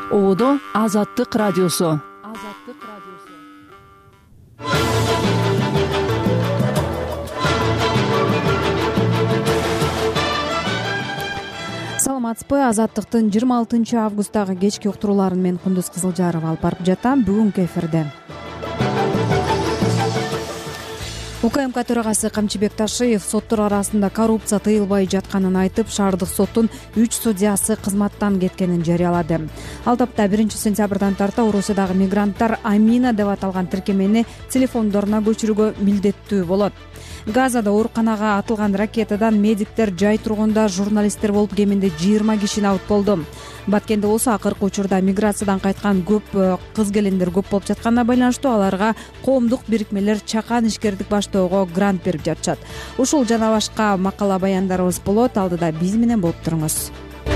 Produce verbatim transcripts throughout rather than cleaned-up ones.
Оодо Азаттык радиосу. Азаттык радиосу. Саламатсызбы? Азаттыктын жыйырма алтынчы августтагы кечки уктурууларын мен Кундуз Кызылжарова алып барып жатам. Бүгүнкү эфирде УКМК төрагасы Камчыбек Ташиев соттор арасында коррупция тыйылбай жатканын айтып, шаардык соттун үч судьясы кызматтан кеткенин жарыялады. Ал тапта биринчи сентябрдан тарта Орусиядагы мигранттар Амина деп аталган тиркемени телефондоруна көчүрүүгө милдеттүү болот. Газада ооруканага атылган ракетадан медиктер жай тургунда журналисттер болуп кеминде жыйырма киши набыт болду. Баткенде болсо акыркы учурда миграциядан кайткан көп кыз келиндер көп болуп жатканына байланыштуу аларга коомдук бирикмелер чакан ишкердик баштоого грант берип жатышат. Ушул жана башка макала баяндарыбыз болот. Алдыда биз менен болуп туруңуз.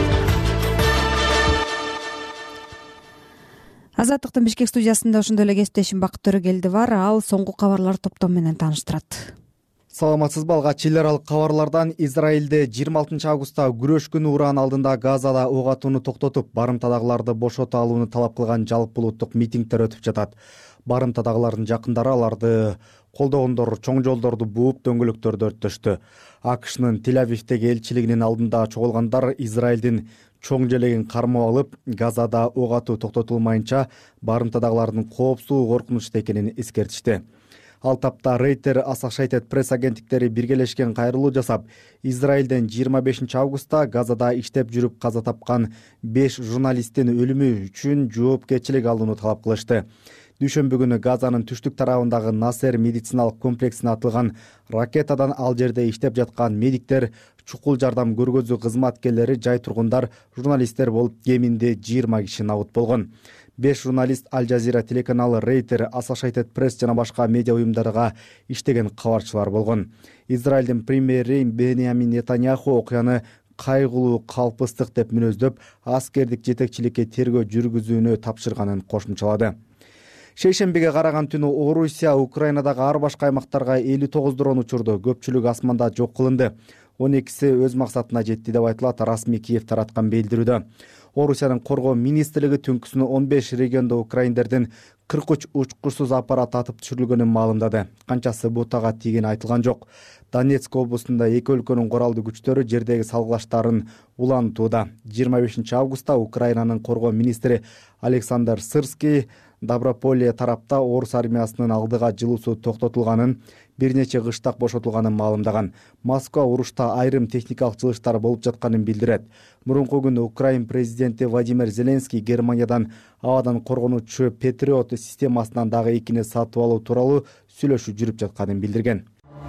Азаттыктын Бишкек студиясында ошондой эле кесиптешим Бакыт Төрөгелди бар. Ал соңку кабарлар топтому менен тааныштырат. Саламатсызбы? Алгач эл аралык кабарлардан Израилде жыйырма алтынчы августта күрөшкүн уран алдында Газада ок атууну токтотуп, барымтадагыларды бошото алууну талап кылган жалпы улуттук митингдер өтүп жатат. Барымтадагылардын жакындары аларды колдогондор чоң жолдорду бууп, дөңгөлөктөрдү өрттөштү. АКШнын Тель-Авивдеги элчилигинин алдында чогулгандар Израилдин чоң желегин кармап алып, Газада ок атуу токтотулмайынча барымтадагылардын коопсуз коркунучта экенин эскертишти. Ал тапта Рейтер, Associated Press агенттиктери биргелешкен кайрылуу жасап, Израилден жыйырма бешинчи августта Газада иштеп жүрүп каза тапкан беш журналисттин өлүмү үчүн жоопкерчилик алууну талап кылышты. Дүйшөмбү күнү Газанын түштүк тарабындагы Насер медициналык комплексине атылган ракетадан ал жерде иштеп жаткан медиктер, чукул жардам көргөзүү кызматкерлери, жай тургундар, журналисттер болуп кеминде жыйырма киши набыт болгон. Беш журналист Аль Жазира телеканалы, Рейтер, Associated Press жана башка медиа уюмдарга иштеген кабарчылар болгон. Израилдин премьери Беньямин Нетаньяху окуяны кайгылуу калпыстык деп мүнөздөп, аскердик жетекчиликке тергөө жүргүзүүнү тапшырганын кошумчалады. Шейшембиге караган түнү Орусия Украинадагы ар башка аймактарга элүү тогуз дрон учурду, көпчүлүгү асманда жок кылынды. он экиси өз максатына жетти деп айтылат расмий Киев тараткан билдирүүдө. Орусиянын коргоо министрлиги түнкүсүнө он беш региондо украиндердин кырк үч учкучсуз аппарат атып түшүрүлгөнүн маалымдады. Канчасы бутага тийгени айтылган жок. Донецк облусунда эки өлкөнүн коралдуу күчтөрү жердеги салгылаштарын улантууда. жыйырма бешинчи августта Украинанын коргоо министри Александр Сырский Доброполе тарапта орус армиясынын алдыга жылуусу токтотулганын, бир нече кыштак бошотулганын маалымдаган. Москва урушта айрым техникалык жылыштар болуп жатканын билдирет. Мурунку күнү Украин президенти Владимир Зеленский Германиядан абадан коргонуучу Патриот системасынан дагы экини сатып алуу тууралуу сүйлөшүү жүрүп жатканын билдирген.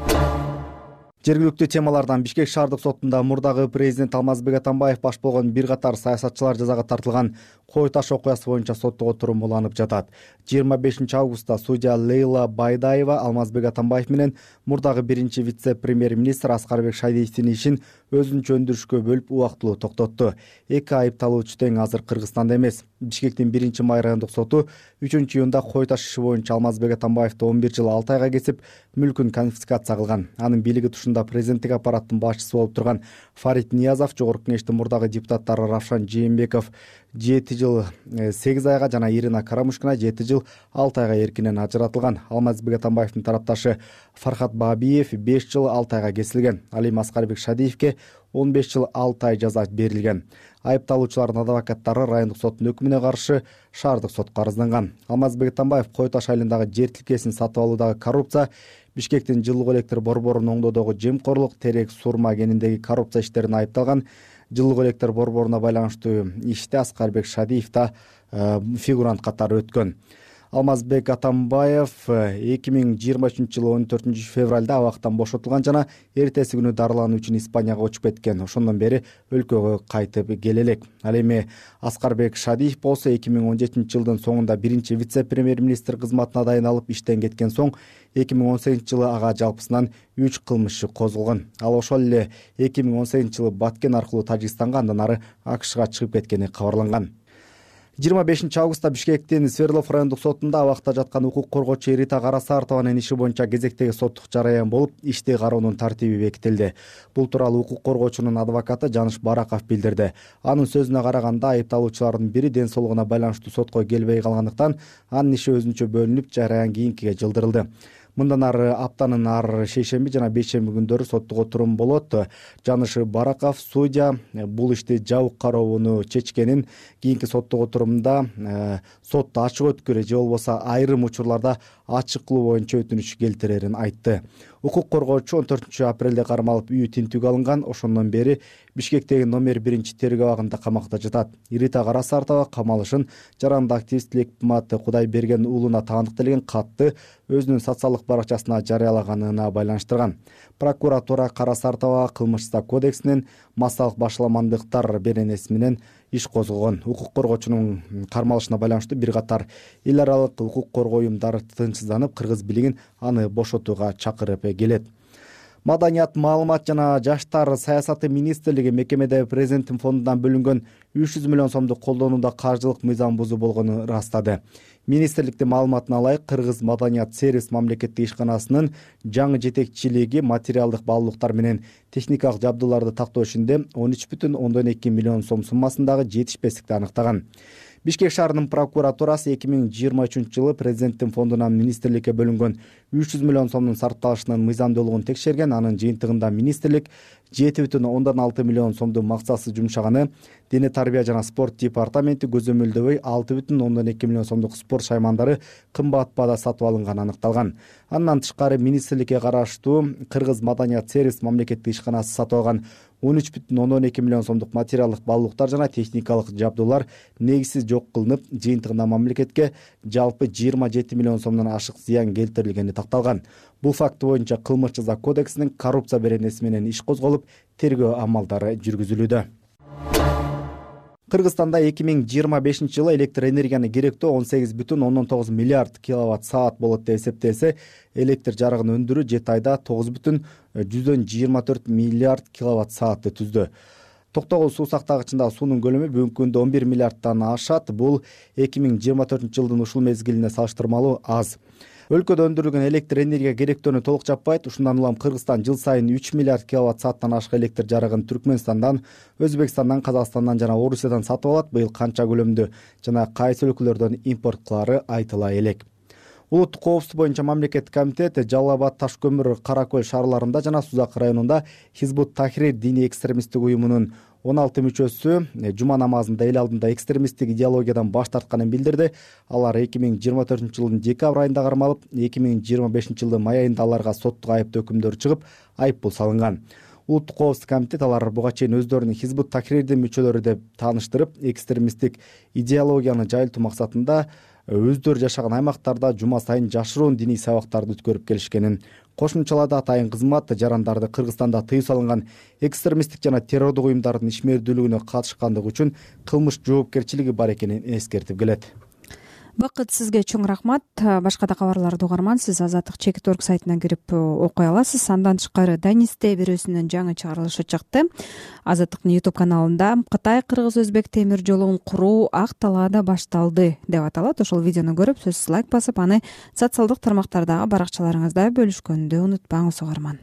Жергиликтүү темалардан Бишкек шаардык сотунда мурдагы президент Алмазбек Атамбаев баш болгон бир катар саясатчылар жазага тартылган Кой таш окуясы боюнча соттогу турум уланып жатат. жыйырма бешинчи августта судья Лейла Байдаева Алмазбек Атамбаев менен мурдагы биринчи вице-премьер-министр Аскарбек Шадиевдин ишин өзүнчө өндүрүшкө бөлүп убактылуу токтотту. Эки айыпталуучу тең азыр Кыргызстанда эмес. Бишкектин биринчи май райондук соту үчүнчү июнда Кой таш иши боюнча Алмазбек Атамбаевди он бир жыл алты айга кесип, мүлкүн конфискация кылган. Анын бийлиги тушунда президенттик аппараттын башчысы болуп турган Фарид Ниязов, жогорку кеңештин мурдагы депутаттары Равшан Жээнбеков жети жыл сегиз айга жана Ирина Карамушкина жети жыл алты айга эркинен ажыратылган. Алмазбек Атамбаевдин тарапташы Фархат Бабиев беш жыл алты айга кесилген. Ал эми Аскарбек Шадиевке он беш жыл алты ай жаза берилген. Айыпталуучулардын адвокаттары райондук соттун өкүмүнө каршы шаардык сотко арызданган. Алмазбек Атамбаев Кой таш айылындагы жер тилкесин сатып алуудагы коррупция, Бишкектин жылуу электр борборун оңдоодогу жемкорлук, терек сурма кениндеги коррупция иштерине айыпталган. Жылуу электр борборуна байланыштуу иште Аскарбек Шадиев да фигурант катары өткөн. Алмазбек Атамбаев эки миң жыйырма үчүнчү жылы он төртүнчү февралда абактан бошотулган жана эртеси күнү дарылануу үчүн Испанияга учуп кеткен. Ошондон бери өлкөгө кайтып келе элек. Ал эми Аскарбек Шадиев болсо эки миң он жетинчи жылдын соңунда биринчи вице-премьер-министр кызматына дайыналып иштен кеткен соң эки миң он сегизинчи жылы ага жалпысынан үч кылмыш иши козголгон. Ал ошол эле эки миң он сегизинчи жылы Баткен аркылуу Тажикстанга, андан ары АКШга чыгып кеткени кабарланган. жыйырма бешинчи августта Бишкектин Свердлов райондук сотунда абакта жаткан укук коргоочу Рита Карасартованын иши боюнча кезектеги соттук жараян болуп, ишти кароонун тартиби бекитилди. Бул тууралуу укук коргоочунун адвокаты Жаныш Бараков билдирди. Анын сөзүнө караганда, айыпталуучулардын бири ден соолугуна байланыштуу сотко келбей калгандыктан анын иши өзүнчө бөлүнүп, жараян кийинкиге жылдырылды. Мындан ары аптанын ар шейшемби жана бейшемби күндөрү соттук отурум болот. Жаныш Бараков судья бул ишти жабык кароону чечкенин, кийинки соттук отурумда сотто ачык өткөрүү же болбосо айрым учурларда ачык кылуу боюнча өтүнүч келтирерин айтты. Укук коргоочу он төртүнчү апрелде кармалып, үйү тинтүүгө алынган. Ошондон бери Бишкектеги номер биринчи тергөө абагында камакта жатат. Рита Карасартова камалышын жарандык активист Лекмат Кудайберген уулуна таандык делген катты өзүнүн социалдык баракчасына жарыялаганына байланыштырган. Прокуратура Карасартова кылмыш кодексинин массалык башаламандыктар беренеси менен иш козгогон. Укук коргоочунун кармалышына байланыштуу бир катар эл аралык укук коргоо уюмдары тынчсызданып, Кыргыз бийлигин аны бошотууга чакырып келет. Маданият, маалымат жана жаштар саясаты министрлиги мекемеде президенттин фондунан бөлүнгөн үч жүз миллион сомду колдонууда каржылык мыйзам бузуу болгонун ырастады. Министрликтин маалыматына ылайык, Кыргыз маданият сервис мамлекеттик ишканасынын жаңы жетекчилиги материалдык баалуулуктар менен техникалык жабдууларды тактоо ишинде он үч бүтүн ондон эки миллион сом суммасындагы жетишпестикти анықтаган. Бишкек шаарынын прокуратурасы эки миң жыйырма үчүнчү жылы президенттин фондунан министрликке бөлүнгөн үч жүз миллион сомдун сарпталышынын мыйзамдуулугун текшерген. Анын жыйынтыгында министрлик жети бүтүн ондон алты миллион сомду максатсыз жумшаганы, дене тарбия жана спорт департаменти көзөмөлдөбөй алты бүтүн ондон эки миллион сомдук спорт шаймандары кымбат баада сатып алынганы аныкталган. Андан тышкары министрликке караштуу Кыргыз маданият сервис мамлекеттик ишканасы сатып алган он үч бүтүн ондон эки миллион сомдук материалдык баалуулуктар жана техникалык жабдуулар негизсиз жок кылынып, жыйынтыгында мамлекетке жалпы жыйырма жети миллион сомдон ашык зыян келтирилгени такталган. Бул факты боюнча кылмыш жаза кодексинин коррупция беренеси менен иш козголуп, тергөө амалдары жүргүзүлүүдө. Кыргызстанда эки миң жыйырма бешинчи жылы электр энергияны керектөө он сегиз бүтүн ондон тогуз миллиард киловатт саат болот деп эсептелсе, электр жарыгын өндүрүү жети айда тогуз бүтүн жүздөн жыйырма төрт миллиард киловатт саатты түздү. Токтогул суу сактагычындагы суунун көлөмү бүгүнкү күндө он бир миллиардтан ашат. Бул эки миң жыйырма төртүнчү жылдын ушул мезгилине салыштырмалуу аз. Өлкөдө өндүрүлгөн электр энергия керектөөнү толук жаппайт. Ушундан улам Кыргызстан жыл сайын үч миллиард киловатт сааттан ашык электр жарыгын Түркмөнстандан, Өзбекстандан, Казакстандан жана Орусиядан сатып алат. Быйыл канча көлөмдө жана кайсы өлкөлөрдөн импорт кылары айтыла элек. Улуттук коопсуздук боюнча мамлекеттик комитет Жалал Абад, Таш көмүр, Кара Көл шаарларында жана Сузак районунда Хизбут Тахрир диний экстремисттик уюмунун он алты мүчөсү жума намазында эл алдында экстремисттик идеологиядан баш тартканын билдирди. Алар эки миң жыйырма төртүнчү жылдын декабрь айында кармалып, эки миң жыйырма бешинчи жылдын май айында аларга соттук айыптоо өкүмдөрү чыгып, айыппул салынган. Улуттук коопсуздук комитет алар буга чейин өздөрүн Хизбут Тахрирдин мүчөлөрү деп тааныштырып, экстремисттик идеологияны жайылтуу максатында өздөрү жашаган аймактарда жума сайын жашыруун диний сабактарды өткөрүп келишкенин кошумчалады. Атайын кызмат жарандарды Кыргызстанда тыюу салынган экстремисттик жана террордук уюмдардын ишмердүүлүгүнө катышкандыгы үчүн кылмыш жоопкерчилиги бар экенин эскертип келет. Бакыт, сизге чоң рахмат. Башка да кабарларды угарман, сиз Азаттык чекит точка орг сайтына кирип окуй аласыз. Андан тышкары Данисте бирөөсүнүн жаңы чыгарылышы чыкты. Азаттыктын YouTube каналында Кытай Кыргыз-Өзбек темир жолун куруу ак талаада башталды деп аталат. Ошол видеону көрүп, сөзсүз лайк басып, аны социалдык тармактардагы баракчаларыңызда бөлүшкөндү унутпаңыз угарман.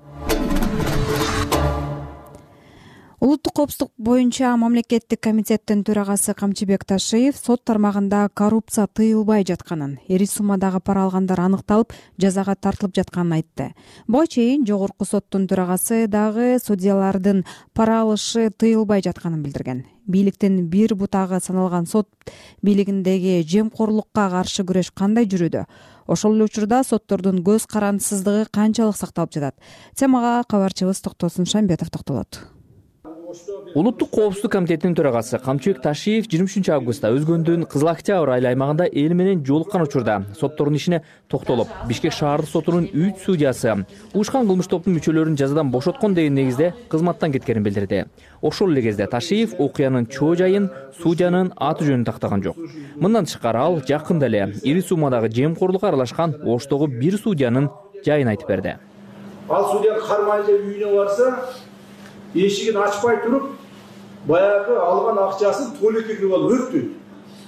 Улуттук коопсуздук боюнча мамлекеттик комитеттин төрагасы Камчыбек Ташиев сот тармагында коррупция тыйылбай жатканын, эри суммадагы пара алгандар аныкталып, жазага тартылып жатканын айтты. Буга чейин жогорку соттун төрагасы дагы судьялардын пара алышы тыйылбай жатканын билдирген. Бийликтин бир бутагы саналган сот бийлигиндеги жемкорлукка каршы күрөш кандай жүрүүдө? Ошол эле учурда соттордун көз карандысыздыгы канчалык сакталып жатат? Темага кабарчыбыз Токтосун Шамбетов токтолот. Улуттук коопсуздук комитетинин төрагасы Камчыбек Ташиев жыйырма үчүнчү августта Өзгөндүн Кызыл Октябрь айыл аймагында эл менен жолуккан учурда соттордун ишине токтолуп, Бишкек шаардык сотунун үч судьясы уюшкан кылмыш топтун мүчөлөрүн жазадан бошоткон деген негизде кызматтан кеткенин билдирди. Ошол эле кезде Ташиев окуянын чоо жайын, судьянын аты жөнүн тактаган жок. Мындан тышкары ал жакында эле ири суммадагы жемкорлукка аралашкан Оштогу бир судьянын жайын айтып берди. Ал судья кармайча үйүнө барса, эшигин ачпай туруп, баягы алган акчасын туалетке кирип алып өрттү.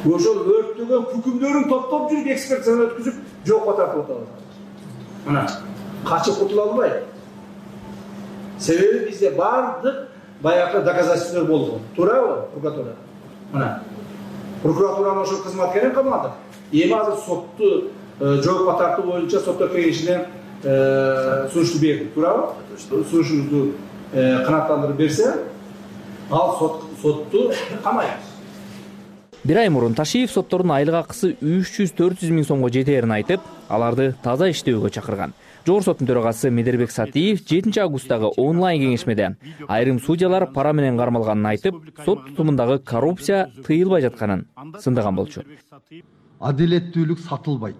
ошол өрттөгөн күкүмдөрүн топтоп жүрүп экспертизаны өткүзүп жокко тартып атабыз. Мына качып кутула албайт. Себеби бизде бардык баягы доказательстволор болгон. Туурабы, прокуратура? Мына прокуратуранын ошол кызматкерин камадык. Эми азыр сотту жоопко тартуу боюнча соттор кеңешинен сунушту бердик, туурабы? Сунушубузду канааттандырып берсе, ал сотту камайбыз. Бир ай мурун Ташиев соттордун айлык акысы үч жүз төрт жүз миң сомго жетээрин айтып, аларды таза иштөөгө чакырган. Жогорку соттун төрагасы Медербек Сатиев жетинчи августтагы онлайн кеңешмеде айрым судьялар пара менен кармалганын айтып, сот тутумундагы коррупция тыйылбай жатканын сындаган болчу. Адилеттүүлүк сатылбайт.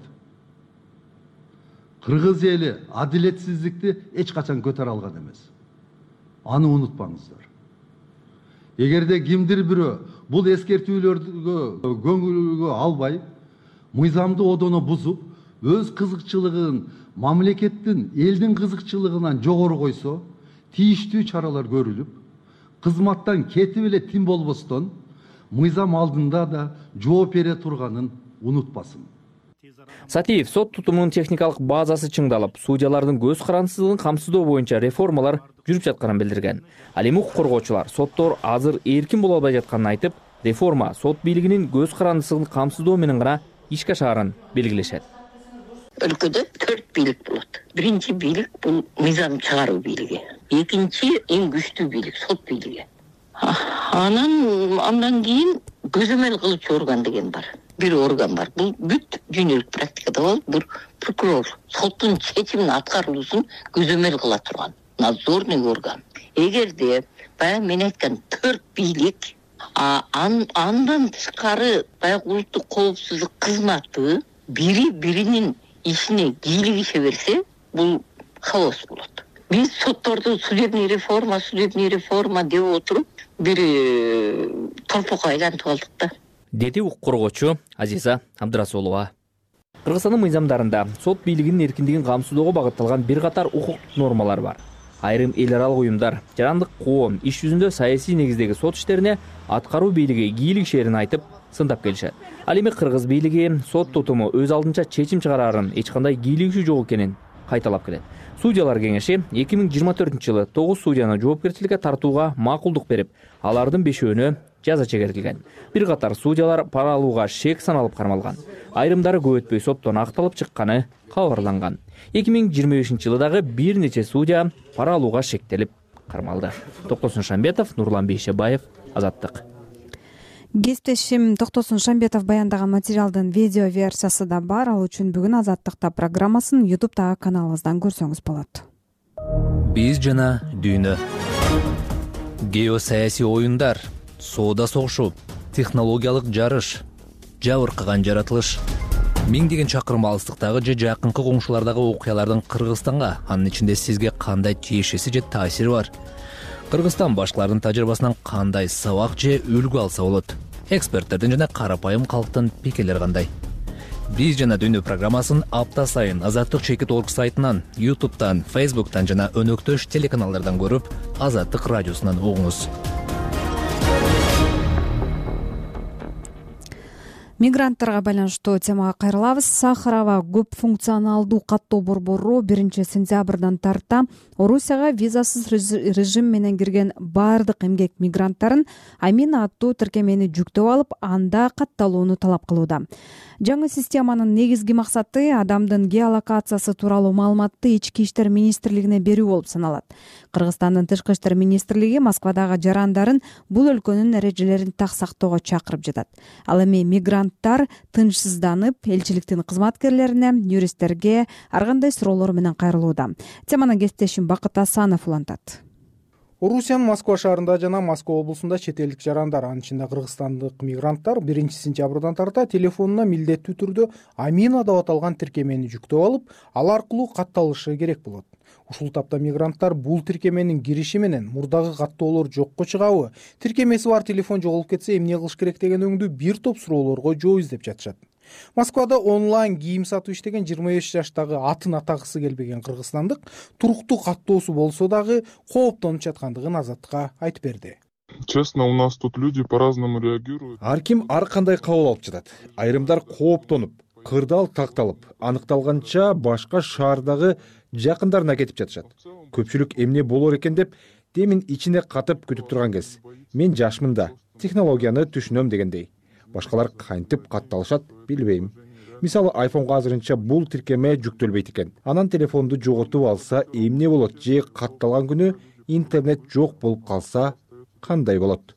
Кыргыз эли адилетсиздикти эч качан көтөрө алган эмес. Аны унутпаңыздар. Эгерде кимдир бирөө бул эскертүүлөргө көңүлгө албай, мыйзамды одоно бузуп, өз кызыкчылыгын мамлекеттин, элдин кызыкчылыгынан жогору койсо, тийиштүү чаралар көрүлүп, кызматтан кетип эле тим болбостон, мыйзам алдында да жооп бере турганын унутпасын. Сатиев сот тутумунун техникалык базасы чыңдалып, судьялардын көз карандысыздыгын камсыздоо боюнча реформалар жүрүп жатканын билдирген. Ал эми укук коргоочулар соттор азыр эркин боло албай жатканын айтып, реформа сот бийлигинин көз карандысыздыгын камсыздоо менен гана ишке ашаарын белгилешет. Өлкөдө төрт бийлик болот. Биринчи бийлик бул мыйзам чыгаруу бийлиги. Экинчи эң күчтүү бийлик сот бийлиги. Анан андан кийин көзөмөл кылуучу орган деген бар. Бир орган бар. Бул бүт дүйнөлүк практикада бол бир прокурор соттун чечимин аткаруусун көзөмөл кыла турган надзорный орган. Эгерде баягы мен айткан төрт бийлик андан тышкары баягы улуттук коопсуздук кызматы бири биринин ишине кийлигише берсе, бул хаос болот. Биз сотторду судебный реформа, судебный реформа деп отуруп, бир торпокко айлантып алдык да. Деди укук коргоочу Азиза Абдырасулова. Кыргызстандын мыйзамдарында сот бийлигинин эркиндигин камсыздоого багытталган бир катар укуктук нормалар бар. Айрым эл аралык уюмдар жарандык коом иш жүзүндө саясий негиздеги сот иштерине аткаруу бийлиги кийлигишерин айтып сындап келишет. Ал эми кыргыз бийлиги сот тутуму өз алдынча чечим чыгарарын, эч кандай кийлигиши жок экенин кайталап келет. Судьялар кеңеши эки миң жыйырма төртүнчү жылы тогуз судьяны жоопкерчиликке тартууга макулдук берип, алардын бешөөнө жаза чегертилген. Бир катар судьялар пара алууга шек саналып кармалган. Айрымдары көп өтпөй соттон акталып чыкканы кабарланган. эки миң жыйырма бешинчи жылы дагы бир нече судья пара алууга шектелип кармалды. Токтосун Шамбетов, Нурлан Бейшебаев, Азаттык. Кесиптешим Токтосун Шамбетов баяндаган материалдын видео версиясы да бар. Ал үчүн бүгүн Азаттыкта программасын ютубтагы каналыбыздан көрсөңүз болот. Биз жана дүйнө. Геосаясий оюндар, соода согушу, технологиялык жарыш, жабыркаган жаратылыш. Миңдеген чакырым алыстыктагы же жакынкы коңшулардагы окуялардын Кыргызстанга, анын ичинде сизге кандай тиешеси же таасири бар? Кыргызстан башкалардын тажрыйбасынан кандай сабак же үлгү алса болот? Эксперттердин жана карапайым калктын пикирлери кандай? Биз жана дүйнө программасын апта сайын Азаттык чекит точка орг сайтынан, ютубтан, фейсбуктан жана өнөктөш телеканалдардан көрүп, Азаттык радиосунан угуңуз. Мигранттарга байланыштуу темага кайрылабыз. Сахарова көп функционалдуу каттоо борбору биринчи сентябрдан тарта Орусияга визасыз режим менен кирген бардык эмгек мигранттарын Амина аттуу тиркемени жүктөп алып, анда катталууну талап кылууда. Жаңы системанын негизги максаты адамдын геолокациясы тууралуу маалыматты Ички иштер министрлигине берүү болуп саналат. Кыргызстандын Тышкы иштер министрлиги Москвадагы жарандарын бул өлкөнүн эрежелерин так сактоого чакырып жатат. Ал эми мигранттар тынчсызданып, элчиликтин кызматкерлерине, юристтерге ар кандай суроолор менен кайрылууда. Теманы кесиптешим Бакыт Асанов улантат. Орусиянын Москва шаарында жана Москва облусунда чет элдик жарандар, анын ичинде кыргызстандык мигранттар биринчи сентябрдан тарта телефонуна милдеттүү түрдө Амина деп аталган тиркемени жүктөп алып, ал аркылуу катталышы керек болот. Ушул тапта мигранттар бул тиркеменин кириши менен мурдагы каттоолор жокко чыгабы, тиркемеси бар телефон жоголуп кетсе эмне кылыш керек деген өңдүү бир топ суроолорго жооп издеп жатышат. Москвада онлайн кийим сатып иштеген жыйырма беш жаштагы атын атагысы келбеген кыргызстандык туруктуу каттоосу болсо дагы кооптонуп жаткандыгын Азаттыкка айтып берди. Честно, у нас тут люди по-разному реагируют. Ар ким ар кандай кабыл алып жатат. Айрымдар кооптонуп, кырдаал такталып, аныкталганча башка шаардагы жакындарына кетип жатышат. Көпчүлүк эмне болор экен деп демин ичине катып күтүп турган кез. Мен жашмын да, технологияны түшүнөм дегендей. Башкалар кантип катталышат билбейм. Мисалы, айфонго азырынча бул тиркеме жүктөлбөйт экен. Анан телефонду жоготуп алса эмне болот? Же катталган күнү интернет жок болуп калса кандай болот?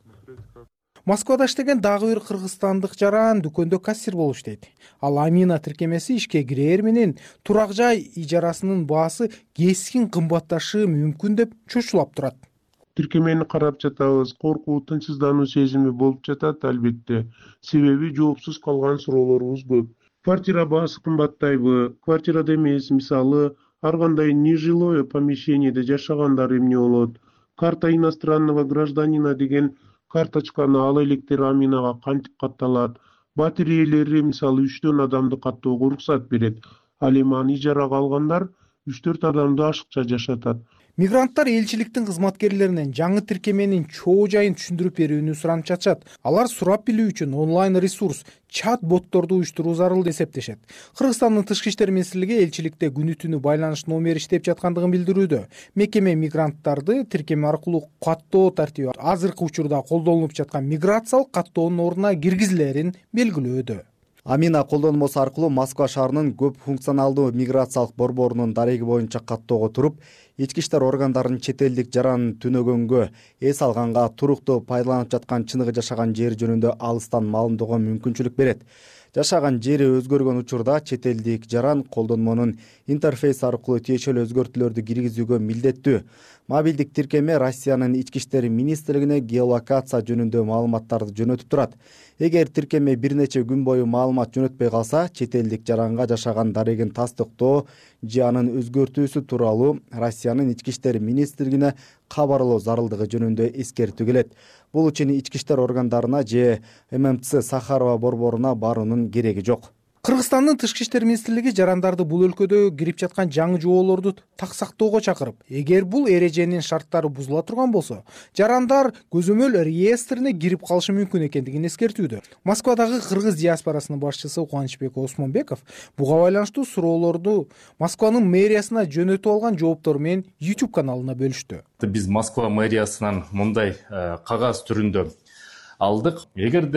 Москвада иштеген дагы бир кыргызстандык жаран дүкөндө кассир болуп иштейт. Ал Амина тиркемеси ишке кирээр менен турак жай ижарасынын баасы кескин кымбатташы мүмкүн деп чочулап турат. Тиркемени карап жатабыз, коркуу, тынчсыздануу сезими болуп жатат албетте. Себеби жоопсуз калган суроолорубуз көп. Квартира баасы кымбаттайбы? Квартирада эмес, мисалы, ар кандай нежилое помещениеде жашагандар эмне болот? Карта иностранного гражданина деген карточканы ала электер Аминага кантип катталат? Батиреялери мисалы үчтөн адамды каттоого уруксат берет. Ал эми аны ижарага алгандар үч төрт адамды ашыкча жашатат. Мигранттар элчиликтин кызматкерлеринен жаңы тиркеменин чоо жайын түшүндүрүп берүүнү суранып жатышат. Алар сурап билүү үчүн онлайн ресурс, чат ботторду уюштуруу зарыл деп эсептешет. Кыргызстандын тышкы иштер министрлиги элчиликте күнү түнү байланыш номери иштеп жаткандыгын билдирүүдө. Мекеме мигранттарды тиркеме аркылуу каттоо тартиби азыркы учурда колдонулуп жаткан миграциялык каттоонун ордуна киргизилерин белгилөөдө. Амина колдонмосу аркылуу Москва шаарынын көп функционалдуу миграциялык борборунун дареги боюнча каттоого туруп, ички иштер органдарынын чет элдик жаран түнөгөнгө, эс алганга, туруктуу пайдаланып жаткан чыныгы жашаган жери жөнүндө алыстан маалымдоого мүмкүнчүлүк берет. Жашаган жери өзгөргөн учурда чет элдик жаран колдонмонун интерфейс аркылуу тиешелүү өзгөртүүлөрдү киргизүүгө милдеттүү. Мобилдик тиркеме Россиянын ички иштер министрлигине геолокация жөнүндө маалыматтарды жөнөтүп турат. Эгер тиркеме бир нече күн бою маалымат жөнөтпөй калса, чет элдик жаранга жашаган дарегин тастыктоо же анын өзгөртүүсү тууралуу Россиянын ички иштер министрлигине кабарлоо зарылдыгы жөнүндө эскертүү келет. Бул үчүн ички иштер органдарына же эм эм цэ Сахарова борборуна баруунун кереги жок. Кыргызстандын тышкы иштер министрлиги жарандарды бул өлкөдө кирип жаткан жаңы жоолорду так сактоого чакырып, эгер бул эреженин шарттары бузула турган болсо, жарандар көзөмөл реестрине кирип калышы мүмкүн экендигин эскертүүдө. Москвадагы кыргыз диаспорасынын башчысы Кубанычбек Осмонбеков буга байланыштуу суроолорду Москванын мэриясына жөнөтүп алган жооптор менен YouTube каналына бөлүштү. Биз Москва мэриясынан мындай кагаз түрүндө алдык.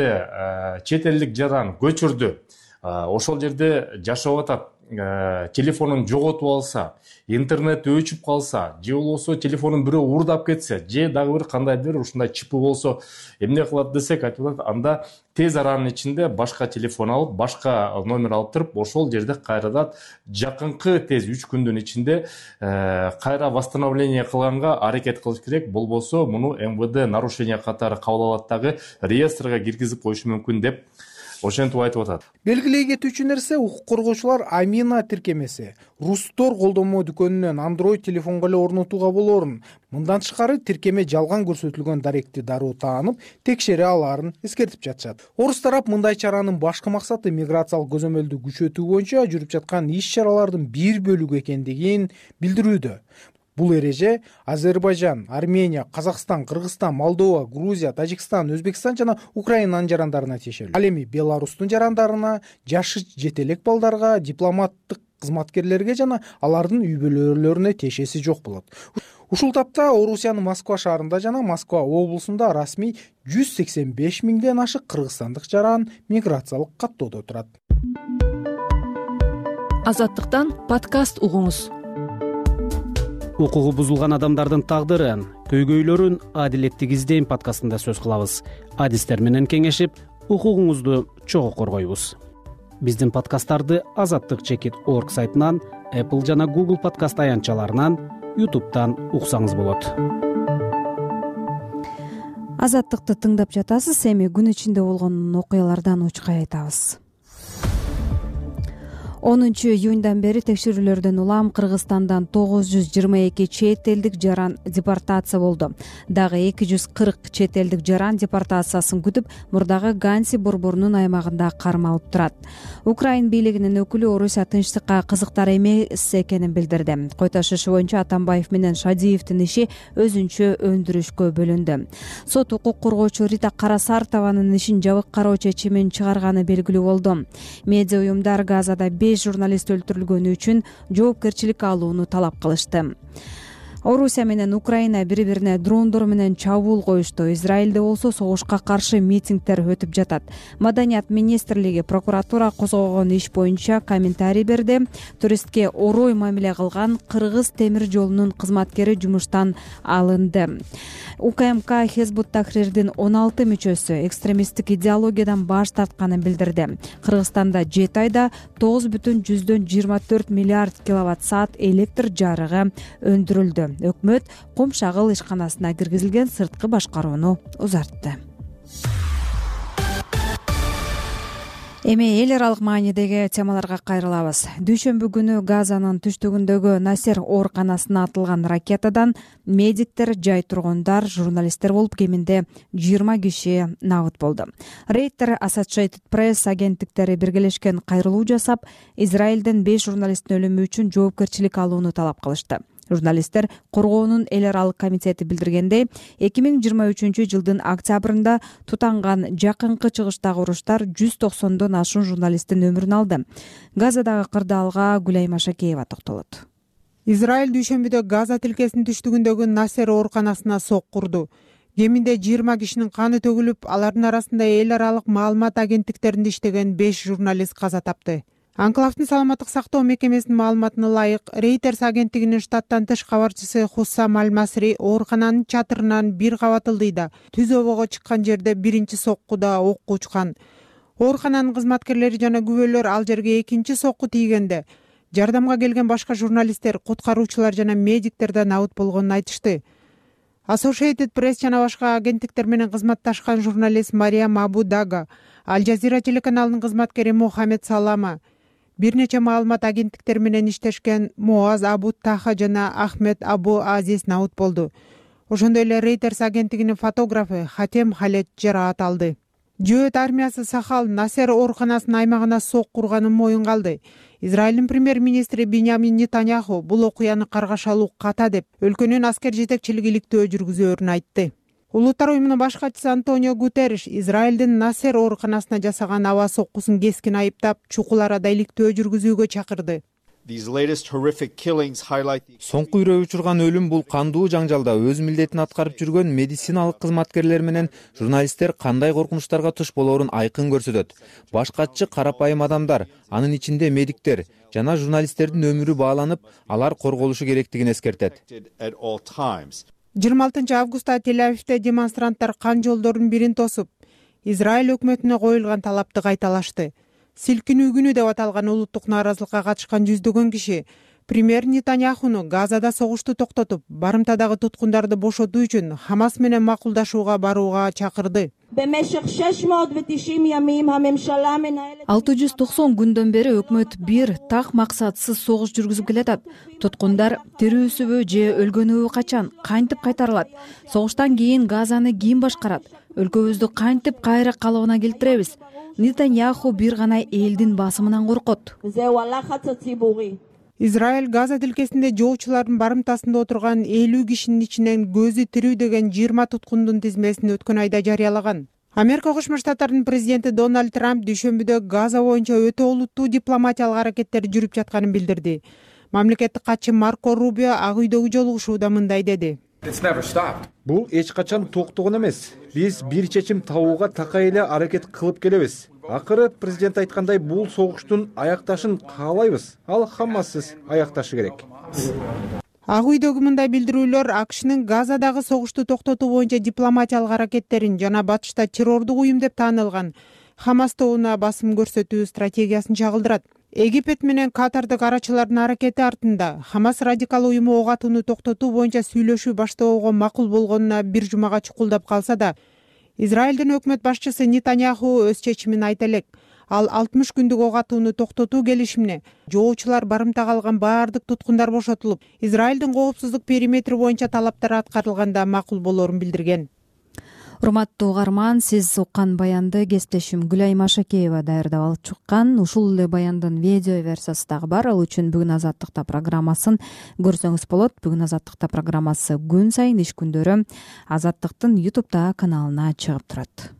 Эгерде чет элдик жаран көчүрдү, ошол жерде жашап атат, телефонун жоготуп алса, интернет өчүп калса, же болбосо телефонун бирөө уурдап кетсе, же дагы бир кандайдыр ушундай чипи болсо, эмне кылат десек, айтып атат, анда тез аранын ичинде башка телефон алып, башка номер алып туруп, ошол жерде кайрадан жакынкы тез үч күндүн ичинде кайра восстановление кылганга аракет кылыш керек. Болбосо муну эм вэ дэ нарушение катары кабыл алат дагы реестрге киргизип коюшу мүмкүн деп ошентип айтып атат. Белгилей кетүүчү нерсе, укук коргоочулар Амина тиркемеси Рустор колдонмо дүкөнүнөн Android телефонго эле орнотууга болоорун, мындан тышкары тиркеме жалган көрсөтүлгөн даректи дароо таанып, текшере алаарын эскертип жатышат. Орус тарап мындай чаранын башкы максаты миграциялык көзөмөлдү күчөтүү боюнча жүрүп жаткан иш-чаралардын бир бөлүгү экендигин билдирүүдө. Бул эреже Азербайжан, Армения, Казакстан, Кыргызстан, Молдова, Грузия, Тажикстан, Өзбекстан жана Украинанын жарандарына тиешелүү. Ал эми Беларустун жарандарына, жашы жетелек балдарга, дипломаттык кызматкерлерге жана алардын үй бүлөлөрүнө тиешеси жок болот. Ушул тапта Орусиянын Москва шаарында жана Москва облусунда расмий жүз сексен беш миңден ашык кыргызстандык жаран миграциялык каттоодо турат. Азаттыктан подкаст угуңуз. Укугу бузулган адамдардын тагдырын, көйгөйлөрүн адилеттик издейм подкастында сөз кылабыз. Адистер менен кеңешип, укугуңузду чогуу коргойбуз. Биздин подкасттарды азаттык чекит точка орг сайтынан, Apple жана Google подкаст аянтчаларынан, YouTube'тан уксаңыз болот. Азаттыкты тыңдап жатасыз, эми күн ичинде болгон окуялардан учкай айтабыз. онунчу июньдан бери текшерүүлөрдөн улам Кыргызстандан тогуз жүз жыйырма эки чет элдик жаран депортация болду. Дагы эки жүз кырк чет элдик жаран депортациясын күтүп, мурдагы Ганси борборунун аймагында кармалып турат. Украин бийлигинин өкүлү Орусия тынчтыкка кызыктар эмес экенин билдирди. Кой ташышы боюнча Атамбаев менен Шадиевдин иши өзүнчө өндүрүшкө бөлүндү. Сот укук коргоочу Рита Карасартованын ишин жабык кароо чечимин чыгарганы белгилүү болду. Медиа уюмдар Газада беш журналист өлтүрүлгөнү үчүн жоопкерчилик алууну талап кылышты. Орусия менен Украина бири-бирине дрондор менен чабуул коюшту. Израилде болсо согушка каршы митингдер өтүп жатат. Маданият министрлиги прокуратура козгогон иш боюнча комментарий берди. Туристке орой мамиле кылган Кыргыз темир жолунун кызматкери жумуштан алынды. УКМК Хезбут Тахрирдин он алты мүчөсү экстремисттик идеологиядан баш тартканын билдирди. Кыргызстанда жети айда тогуз бүтүн жүздөн жыйырма төрт миллиард киловатт саат электр жарыгы өндүрүлдү. Өкмөт Кумшагыл ишканасына киргизилген сырткы башкарууну узартты. Эми эл аралык маанидеги темаларга кайрылабыз. Дүйшөмбү күнү Газанын түштүгүндөгү Насер ооруканасына атылган ракетадан медиктер, жай тургундар, журналисттер болуп кеминде жыйырма киши набыт болду. Рейтер Associated Press агенттиктери биргелешкен кайрылуу жасап, Израилден беш журналисттин өлүмү үчүн жоопкерчилик алууну талап кылышты. Журналисттер коргоонун эл аралык комитети билдиргендей, эки миң жыйырма үчүнчү жылдын октябрында тутанган жакынкы чыгыштагы уруштар жүз токсондон ашуун журналисттин өмүрүн алды. Газадагы кырдаалга Гүлайма Шакеева токтолот. Израиль дүйшөмбүдө Газа тилкесинин түштүгүндөгү Насер ооруканасына сок курду. Кеминде жыйырма кишинин каны төгүлүп, алардын арасында эл аралык маалымат агенттиктеринде иштеген беш журналист каза тапты. Анклавдын саламаттык сактоо мекемесинин маалыматына ылайык, Reuters агенттигинин штаттан тыш кабарчысы Хуссам Аль-Масри оорукананын чатырынан бир кабат ылдыйда түз обого чыккан жерде биринчи соккуда окко учкан. Оорукананын кызматкерлери жана күбөлөр ал жерге экинчи сокку тийгенде жардамга келген башка журналисттер, куткаруучулар жана медиктер да набыт болгонун айтышты. Associated Press жана башка агенттиктер менен кызматташкан журналист Мариям Абу Дага, Аль Жазира телеканалынын кызматкери Мухаммед Салама, бир нече маалымат агенттиктер менен иштешкен Муаз Абу Таха жана Ахмед Абу Азиз набыт болду. Ошондой эле Reuters агенттигинин фотографы Хатем Халет жараат алды. Жөөт армиясы Сахал Насер ооруканасынын аймагына сок курганын моюнга алды. Израилдин премьер-министри Биньямин Нетаньяху бул окуяны каргашалуу ката деп, өлкөнүн аскер жетекчилиги иликтөө жүргүзөөрүн айтты. Улуттар уюмунун баш катчысы Антонио Гутерриш Израилдин Насер ооруканасына жасаган аба соккусун кескин айыптап, чукул арада иликтөө жүргүзүүгө чакырды. Соңку үрөө учурган өлүм бул кандуу жаңжалда өз милдетин аткарып жүргөн медициналык кызматкерлер менен журналисттер кандай коркунучтарга туш болоорун айкын көрсөтөт. Баш катчы карапайым адамдар, анын ичинде медиктер жана журналисттердин өмүрү бааланып, алар корголушу керектигин эскертет. жыйырма алтынчы августта Тель-Авивде демонстранттар кан жолдордун бирин тосуп, Израиль өкмөтүнө коюлган талапты кайталашты. Силкинүү күнү деп аталган улуттук нааразылыкка катышкан жүздөгөн киши премьер Нетаньяхуну Газада согушту токтотуп, барымтадагы туткундарды бошотуу үчүн Хамас менен макулдашууга барууга чакырды. алты жүз токсон күндөн бери өкмөт бир так максатсыз согуш жүргүзүп келатат. Туткундар тирүүсүбү же өлгөнүбү качан, кантип кайтарылат? Согуштан кийин Газаны ким башкарат? Өлкөбүздү кантип кайра калыбына келтиребиз? Нетаньяху бир гана элдин басымынан коркот. Израиль Газа тилкесинде жоочулардын барымтасында отурган элүү кишинин ичинен көзү тирүү деген жыйырма туткундун тизмесин өткөн айда жарыялаган. Америка Кошмо Штаттарынын президенти Дональд Трамп дүйшөмбүдө Газа боюнча өтө олуттуу дипломатиялык аракеттер жүрүп жатканын билдирди. Мамлекеттик катчы Марко Рубио Ак үйдөгү жолугушууда мындай деди. Бул эч качан токтогон эмес. Биз бир чечим табууга такай эле аракет кылып келебиз. Акыры президент айткандай бул согуштун аякташын каалайбыз. Ал Хамассыз аякташы керек. Ак үйдөгү мындай билдирүүлөр АКШнын Газадагы согушту токтотуу боюнча дипломатиялык аракеттерин жана батышта террордук уюм деп таанылган Хамас тобуна басым көрсөтүү стратегиясын чагылдырат. Египет менен Катардык арачылардын аракети артында Хамас радикал уюму ок атууну токтотуу боюнча сүйлөшүү баштоого макул болгонуна бир жумага чукулдап калса да, Израилдин өкмөт башчысы Нетаньяху өз чечимин айта элек. ал алтымыш күндүк ок атууну токтотуу келишимине жоочулар барымтага алган баардык туткундар бошотулуп, Израилдин коопсуздук периметри боюнча талаптар аткарылганда макул болоорун билдирген. Урматтуу угарман, сиз уккан баянды кесиптешим Гүлай Машакеева даярдап алып чыккан. Ушул эле баяндын видео версиясы дагы бар. Ал үчүн Бүгүн Азаттыкта программасын көрсөңүз болот. Бүгүн Азаттыкта программасы күн сайын иш күндөрү Азаттыктын YouTube каналына чыгып турат.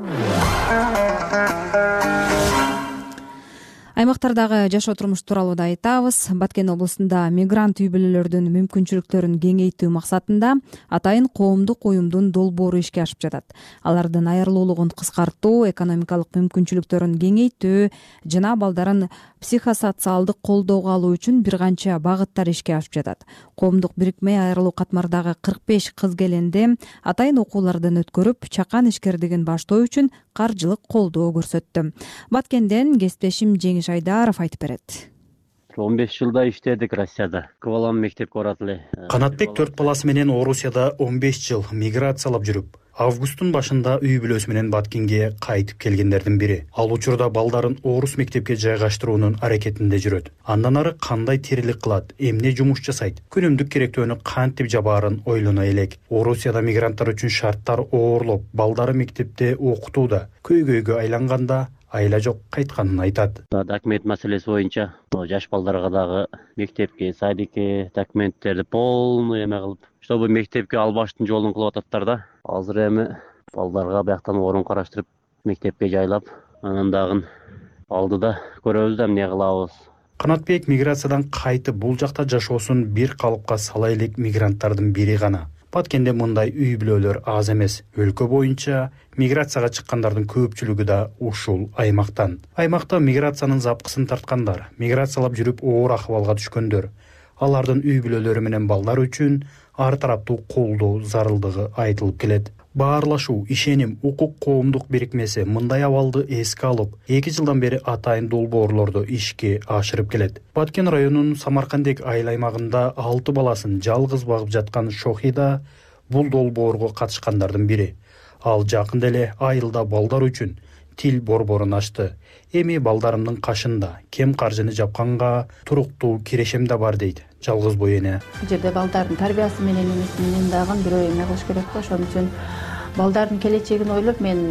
Аймактардагы жашоо турмуш тууралуу да айтабыз. Баткен облусунда мигрант үй бүлөлөрдүн мүмкүнчүлүктөрүн кеңейтүү максатында атайын коомдук уюмдун долбоору ишке ашып жатат. Алардын айырылуулугун кыскартуу, экономикалык мүмкүнчүлүктөрүн кеңейтүү жана балдарын психосоциалдык колдоого алуу үчүн бир канча багыттар ишке ашып жатат. Коомдук бирикме айрылуу катмардагы кырк беш кыз келинди атайын окуулардан өткөрүп, чакан ишкердигин баштоо үчүн каржылык колдоо көрсөттү. Баткенден кесиптешим Жеңиш Айдаров айтып берет. он беш жылда иштедик Россияда. Балам мектепке барат эле. Канатбек төрт баласы менен Орусияда он беш жыл миграциялап жүрүп, августтун башында үй бүлөсү менен Баткенге кайтып келгендердин бири. Ал учурда балдарын орус мектепке жайгаштыруунун аракетинде жүрөт. Андан ары кандай тирилик кылат, эмне жумуш жасайт, күнүмдүк керектөөнү кантип жабаарын ойлоно элек. Орусияда мигранттар үчүн шарттар оорлоп, балдары мектепте окутууда көйгөйгө айланганда айла жок кайтканын айтат. Документ маселеси боюнча жаш балдарга дагы мектепке, садикке документтерди полный эме кылып, чтобы мектепке албаштын жолун кылып ататтар да. Азыр эми балдарга бияктан орун караштырып, мектепке жайлап, анан дагы алдыда көрөбүз да эмне кылабыз. Канатбек миграциядан кайтып бул жакта жашоосун бир калыпка сала элек мигранттардын бири гана. Баткенде мындай үй бүлөлөр аз эмес. Өлкө боюнча миграцияга чыккандардын көпчүлүгү да ушул аймактан. Аймакта миграциянын запкысын тарткандар, миграциялап жүрүп оор акыбалга түшкөндөр, алардын үй бүлөлөрү менен балдар үчүн ар тараптуу колдоо зарылдыгы айтылып келет. Баарлашуу, ишеним, укук коомдук бирикмеси мындай абалды эске алып, эки жылдан бери атайын долбоорлорду ишке ашырып келет. Баткен районунун Самаркандек айыл аймагында алты баласын жалгыз багып жаткан Шохида бул долбоорго катышкандардын бири. Ал жакында эле айылда балдар үчүн тил борборун ачты. Эми балдарымдын кашында кем каржыны жапканга туруктуу кирешем да бар дейт жалгыз бой эне. Бул жерде балдардын тарбиясы менен эмеси менен дагы бирөө эме кылыш керек го. Ошон үчүн балдардын келечегин ойлоп мен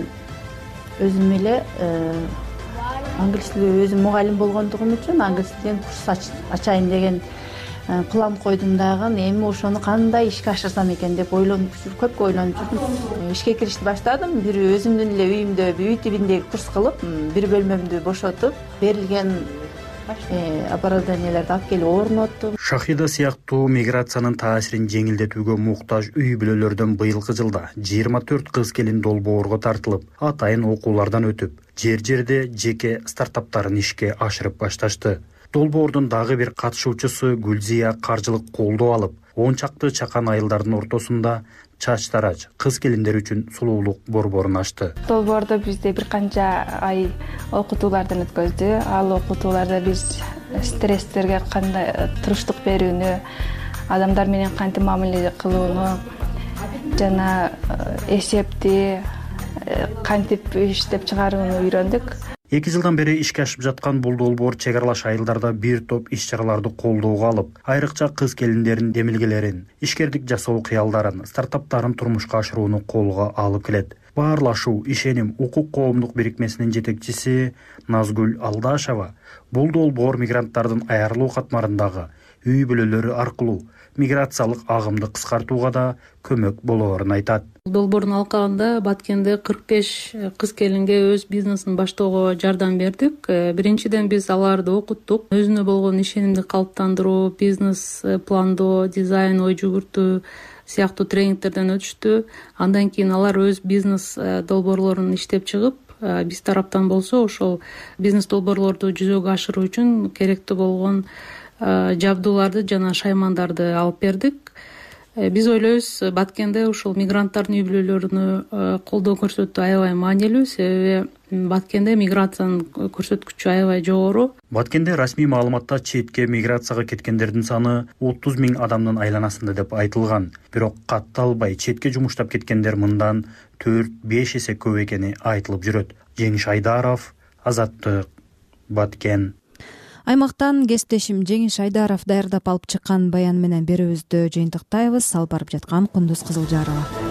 өзүм эле англис тили өзүм мугалим болгондугум үчүн англис тилден курс ачайын деген план койдум дагы. Эми ошону кандай ишке ашырсам экен деп ойлонуп жүрүп, көп ойлонуп жүрдүм. Ишке киришти баштадым. Бир өзүмдүн эле үйүмдө үй тибинде курс кылып, бир бөлмөмдү бошотуп, берилген оборудованиелерди алып келип орноттум. Шахида сыяктуу миграциянын таасирин жеңилдетүүгө муктаж үй бүлөлөрдөн быйылкы жылда жыйырма төрт кыз келин долбоорго тартылып, атайын окуулардан өтүп, жер-жерде жеке стартаптарын ишке ашырып башташты. Долбоордун дагы бир катышуучусу Гүлзия каржылык колдоо алып, он чакты чакан айылдардын ортосунда чач тарач кыз келиндер үчүн сулуулук борборун ачты. Долбоордо бизде бир канча ай окутуулардан өткөздү. Ал окутууларда биз стресстерге кандай туруштук берүүнү, адамдар менен кантип мамиле кылууну жана эсепти кантип иштеп чыгарууну үйрөндүк. эки жылдан бери ишке ашып жаткан бул долбоор чек аралаш айылдарда бир топ иш-чараларды колдоого алып, айрыкча кыз келиндердин демилгелерин, ишкердик жасоо кыялдарын, стартаптарын турмушка ашырууну колго алып келет. Баарлашуу, ишеним, укук коомдук бирикмесинин жетекчиси Назгүл Алдашева бул долбоор мигранттардын айырылуу катмарындагы үй бүлөлөрү аркылуу миграциялык агымды кыскартууга да көмөк болоорун айтат. Долбоордун алкагында Баткенде кырк беш кыз келинге өз бизнесин баштоого жардам бердик. Биринчиден биз аларды окуттук. Өзүнө болгон ишенимди калыптандыруу, бизнес пландоо, дизайн, ой жүгүртүү сыяктуу тренингтерден өтүштү. Андан кийин алар өз бизнес долбоорлорун иштеп чыгып, биз тараптан болсо ошол бизнес долбоорлорду жүзөгө ашыруу үчүн керектүү болгон жабдууларды жана шаймандарды алып бердик. Биз ойлойбуз, Баткенде ушул мигранттардын үй бүлөлөрүнө колдоо көрсөтүү аябай маанилүү, себеби Баткенде миграциянын көрсөткүчү аябай жогору. Баткенде расмий маалыматта четке миграцияга кеткендердин саны отуз миң адамдын айланасында деп айтылган. Бирок катталбай четке жумуштап кеткендер мындан төрт беш эсе көп экени айтылып жүрөт. Жеңиш Айдаров, Азаттык, Баткен. Аймактан кесиптешим Жеңиш Айдаров даярдап алып чыккан баян менен берүүбүздү жыйынтыктайбыз. Алып барып жаткан Кундуз Кызылжарова.